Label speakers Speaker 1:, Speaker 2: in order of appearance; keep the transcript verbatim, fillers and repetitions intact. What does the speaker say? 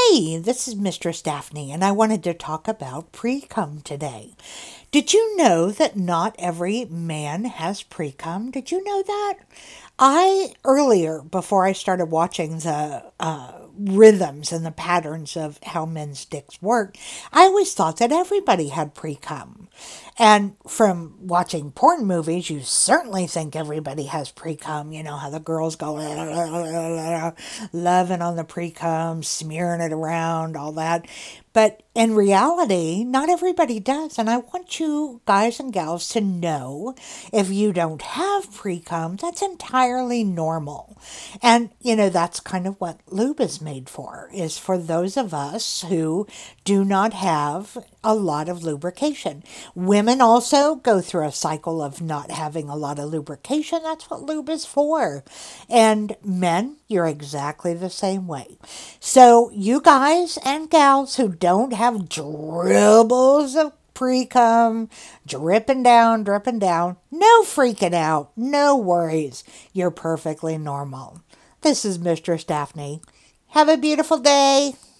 Speaker 1: Hey, this is Mistress Daphne, and I wanted to talk about pre-cum today. Did you know that not every man has pre-cum? Did you know that? I, earlier, before I started watching the uh, rhythms and the patterns of how men's dicks work, I always thought that everybody had pre-cum. And from watching porn movies, you certainly think everybody has pre-cum. You know how the girls go loving on the pre-cum, smearing it around, all that. But in reality, not everybody does. And I want you guys and gals to know if you don't have pre-cum, that's entirely normal. And, you know, that's kind of what lube is made for, is for those of us who do not have a lot of lubrication. Women also go through a cycle of not having a lot of lubrication. That's what lube is for. And men, you're exactly the same way. So you guys and gals who don't have dribbles of pre-cum dripping down, dripping down, no freaking out, no worries. You're perfectly normal. This is Mistress Daphne. Have a beautiful day.